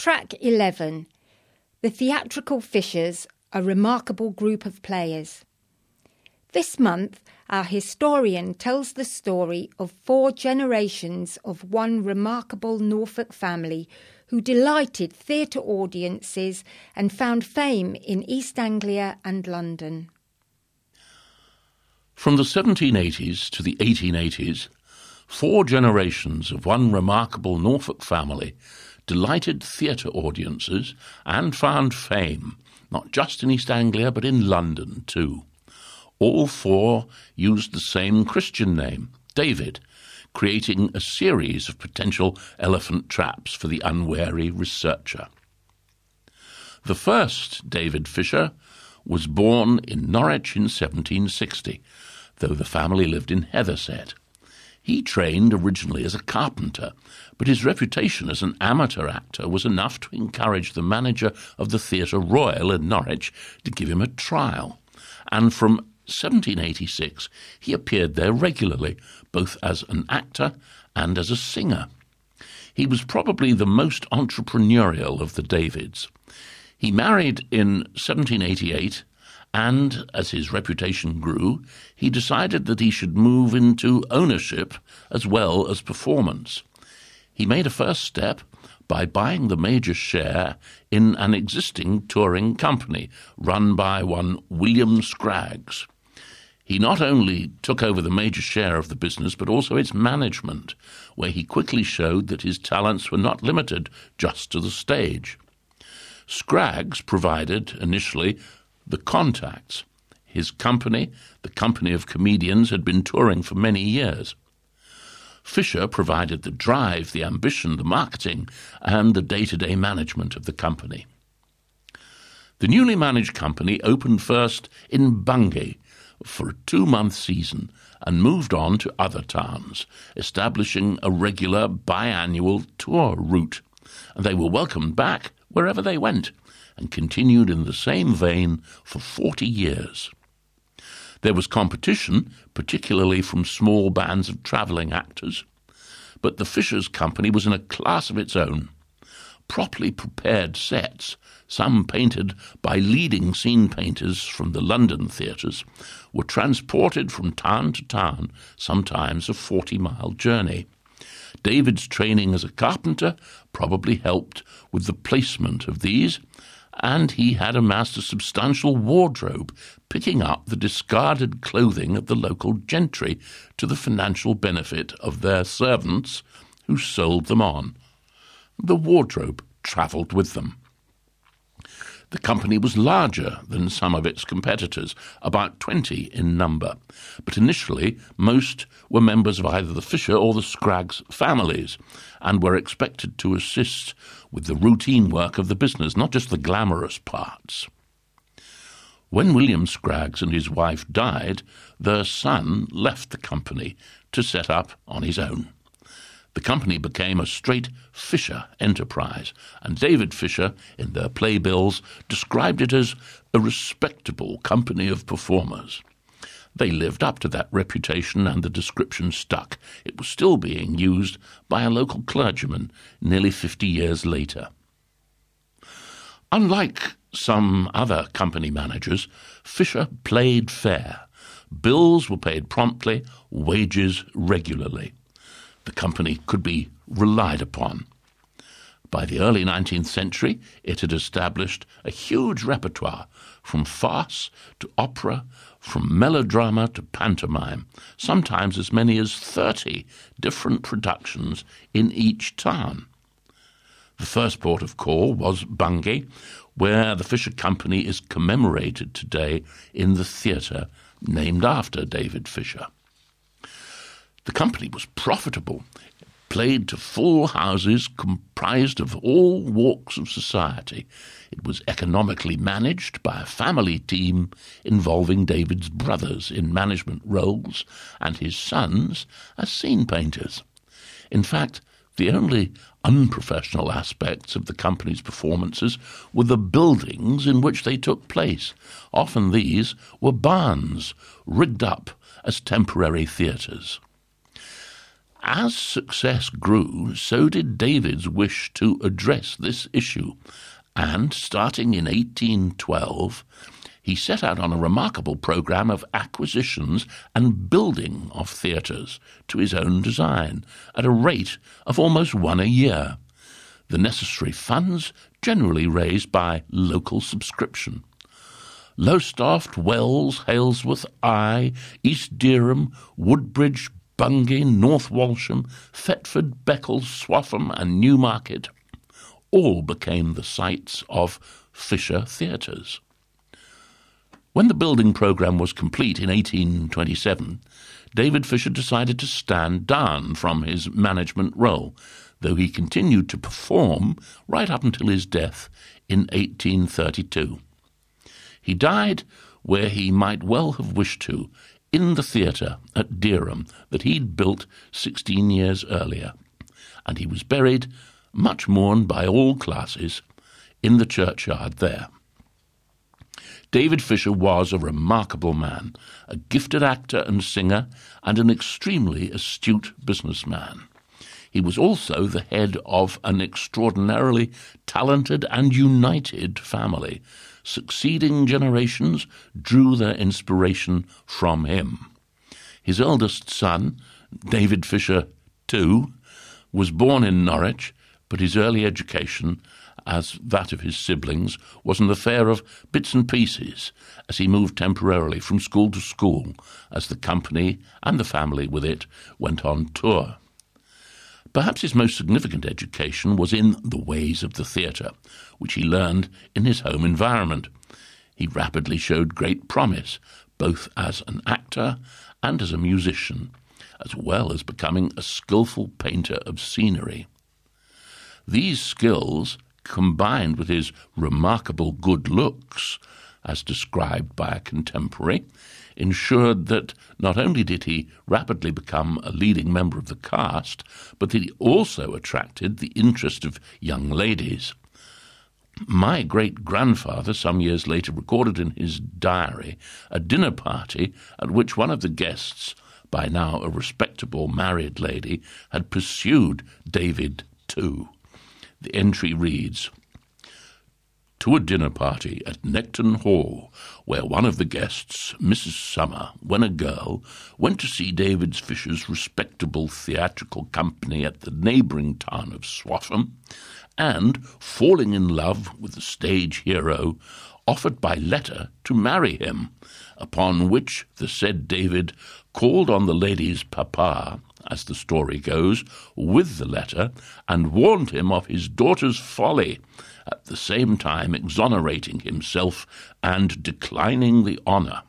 Track 11. The Theatrical Fishers, a remarkable group of players. This month, our historian tells the story of 4 generations of one remarkable Norfolk family who delighted theatre audiences and found fame in East Anglia and London. From the 1780s to the 1880s, 4 generations of one remarkable Norfolk family delighted theatre audiences and found fame, not just in East Anglia but in London too. All 4 used the same Christian name, David, creating a series of potential elephant traps for the unwary researcher. The first, David Fisher, was born in Norwich in 1760, though the family lived in Heatherset. He trained originally as a carpenter, but his reputation as an amateur actor was enough to encourage the manager of the Theatre Royal in Norwich to give him a trial, and from 1786 he appeared there regularly, both as an actor and as a singer. He was probably the most entrepreneurial of the Davids. He married in 1788, and as his reputation grew, he decided that he should move into ownership as well as performance. He made a first step by buying the major share in an existing touring company run by one William Scraggs. He not only took over the major share of the business, but also its management, where he quickly showed that his talents were not limited just to the stage. Scraggs provided, initially, the contacts. His company, the Company of Comedians, had been touring for many years. Fisher provided the drive, the ambition, the marketing, and the day-to-day management of the company. The newly managed company opened first in Bungay for a 2-month season and moved on to other towns, establishing a regular biannual tour route, and they were welcomed back wherever they went and continued in the same vein for 40 years. There was competition, particularly from small bands of travelling actors, but the Fishers' company was in a class of its own. Properly prepared sets, some painted by leading scene painters from the London theatres, were transported from town to town, sometimes a 40-mile journey. David's training as a carpenter probably helped with the placement of these, and he had amassed a substantial wardrobe, picking up the discarded clothing of the local gentry to the financial benefit of their servants, who sold them on. The wardrobe travelled with them. The company was larger than some of its competitors, about 20 in number, but initially most were members of either the Fisher or the Scraggs families, and were expected to assist with the routine work of the business, not just the glamorous parts. When William Scraggs and his wife died, their son left the company to set up on his own. The company became a straight Fisher enterprise, and David Fisher, in their playbills, described it as a respectable company of performers. They lived up to that reputation, and the description stuck. It was still being used by a local clergyman nearly 50 years later. Unlike some other company managers, Fisher played fair. Bills were paid promptly, wages regularly. The company could be relied upon. By the early 19th century, it had established a huge repertoire, from farce to opera, from melodrama to pantomime, sometimes as many as 30 different productions in each town. The first port of call was Bungay, where the Fisher Company is commemorated today in the theatre named after David Fisher. The company was profitable. It played to full houses comprised of all walks of society. It was economically managed by a family team involving David's brothers in management roles and his sons as scene painters. In fact, the only unprofessional aspects of the company's performances were the buildings in which they took place. Often these were barns, rigged up as temporary theatres. As success grew, so did David's wish to address this issue, and starting in 1812, he set out on a remarkable programme of acquisitions and building of theatres to his own design, at a rate of almost one a year, the necessary funds generally raised by local subscription. Lowestoft, Wells, Halesworth, Eye, East Dereham, Woodbridge, Bungay, North Walsham, Thetford, Beccles, Swaffham and Newmarket all became the sites of Fisher theatres. When the building programme was complete in 1827, David Fisher decided to stand down from his management role, though he continued to perform right up until his death in 1832. He died where he might well have wished to, in the theatre at Dereham that he'd built 16 years earlier, and he was buried, much mourned by all classes, in the churchyard there. David Fisher was a remarkable man, a gifted actor and singer, and an extremely astute businessman. He was also the head of an extraordinarily talented and united family. Succeeding generations drew their inspiration from him. His eldest son, David Fisher II, was born in Norwich, but his early education, as that of his siblings, was an affair of bits and pieces, as he moved temporarily from school to school as the company and the family with it went on tour. Perhaps his most significant education was in the ways of the theatre, which he learned in his home environment. He rapidly showed great promise, both as an actor and as a musician, as well as becoming a skilful painter of scenery. These skills, combined with his remarkable good looks, as described by a contemporary, ensured that not only did he rapidly become a leading member of the cast, but that he also attracted the interest of young ladies. My great-grandfather some years later recorded in his diary a dinner party at which one of the guests, by now a respectable married lady, had pursued David II. The entry reads, "To a dinner party at Necton Hall, where one of the guests, Mrs. Summer, when a girl, went to see David Fisher's respectable theatrical company at the neighbouring town of Swaffham, and, falling in love with the stage hero, offered by letter to marry him, upon which the said David called on the lady's papa, as the story goes, with the letter, and warned him of his daughter's folly, at the same time exonerating himself and declining the honour."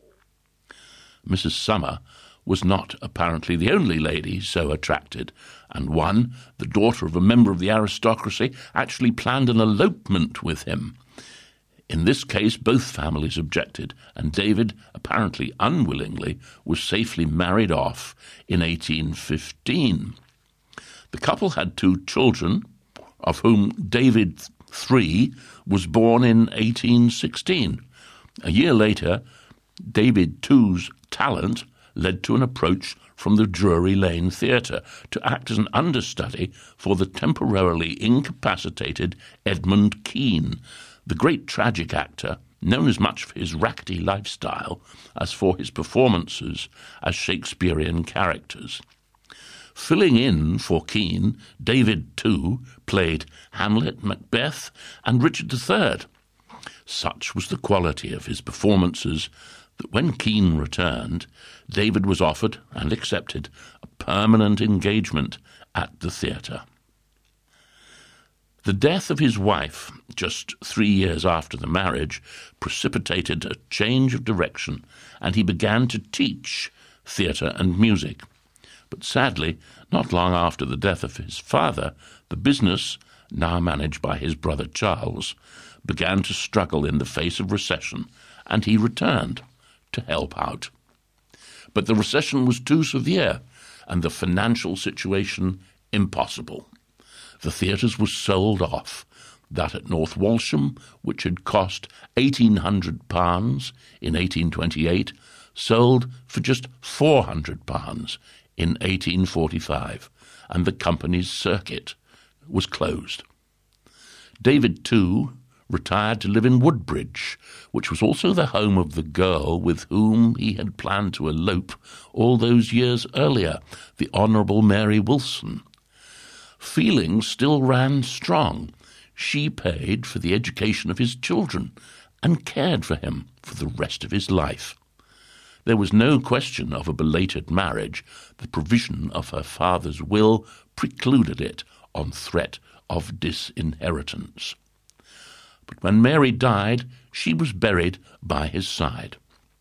Mrs. Summer was not apparently the only lady so attracted, and one, the daughter of a member of the aristocracy, actually planned an elopement with him. In this case, both families objected, and David, apparently unwillingly, was safely married off in 1815. The couple had 2 children, of whom David III was born in 1816. A year later, David II's talent led to an approach from the Drury Lane Theatre to act as an understudy for the temporarily incapacitated Edmund Kean, the great tragic actor known as much for his rackety lifestyle as for his performances as Shakespearean characters. Filling in for Kean, David II played Hamlet, Macbeth, and Richard III. Such was the quality of his performances that when Kean returned, David was offered, and accepted, a permanent engagement at the theatre. The death of his wife, just 3 years after the marriage, precipitated a change of direction, and he began to teach theatre and music. But sadly, not long after the death of his father, the business, now managed by his brother Charles, began to struggle in the face of recession, and he returned to help out. But the recession was too severe, and the financial situation impossible. The theatres were sold off. That at North Walsham, which had cost £1,800 in 1828, sold for just £400 in 1845, and the company's circuit was closed. David, too, retired to live in Woodbridge, which was also the home of the girl with whom he had planned to elope all those years earlier, the Honourable Mary Wilson. Feelings still ran strong. She paid for the education of his children and cared for him for the rest of his life. There was no question of a belated marriage. The provision of her father's will precluded it on threat of disinheritance. But when Mary died, she was buried by his side.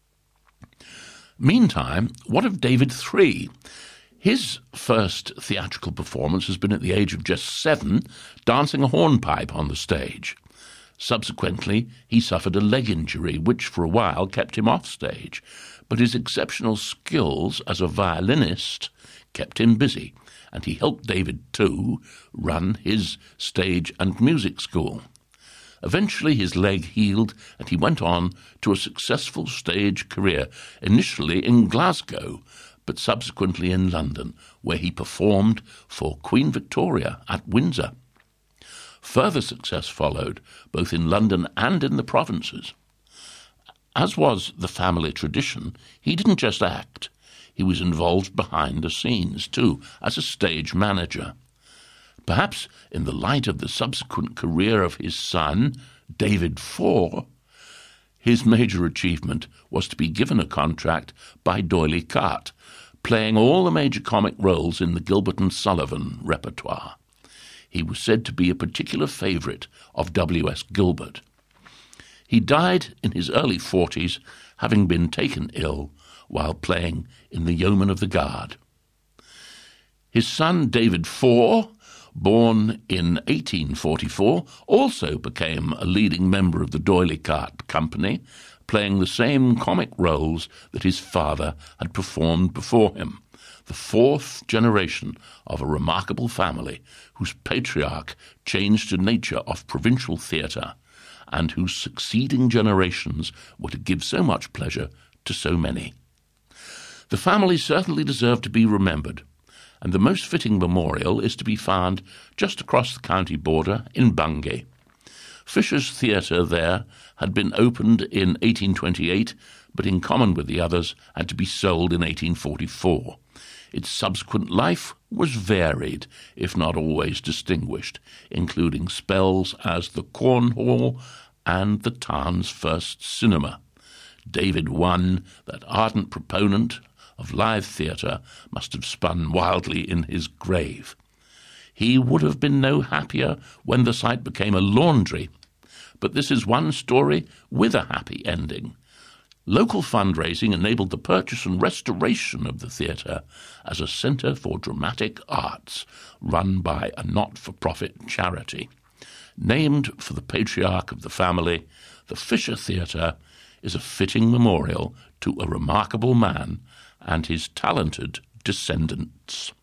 Meantime, what of David III? His first theatrical performance has been at the age of just 7, dancing a hornpipe on the stage. Subsequently, he suffered a leg injury, which for a while kept him off stage, but his exceptional skills as a violinist kept him busy, and he helped David II run his stage and music school. Eventually his leg healed, and he went on to a successful stage career, initially in Glasgow, but subsequently in London, where he performed for Queen Victoria at Windsor. Further success followed, both in London and in the provinces. As was the family tradition, he didn't just act. He was involved behind the scenes, too, as a stage manager. Perhaps in the light of the subsequent career of his son, David IV, his major achievement was to be given a contract by D'Oyly Carte, playing all the major comic roles in the Gilbert and Sullivan repertoire. He was said to be a particular favourite of W.S. Gilbert. He died in his early 40s, having been taken ill while playing in the Yeomen of the Guard. His son David IV, born in 1844, also became a leading member of the D'Oyly Carte Company, playing the same comic roles that his father had performed before him, the fourth generation of a remarkable family whose patriarch changed the nature of provincial theatre and whose succeeding generations were to give so much pleasure to so many. The family certainly deserved to be remembered, and the most fitting memorial is to be found just across the county border in Bungay. Fisher's Theatre there had been opened in 1828, but in common with the others had to be sold in 1844. Its subsequent life was varied, if not always distinguished, including spells as the Cornhall and the town's first cinema. David I, that ardent proponent of live theatre, must have spun wildly in his grave. He would have been no happier when the site became a laundry, but this is one story with a happy ending. Local fundraising enabled the purchase and restoration of the theatre as a centre for dramatic arts run by a not-for-profit charity. Named for the patriarch of the family, the Fisher Theatre is a fitting memorial to a remarkable man and his talented descendants.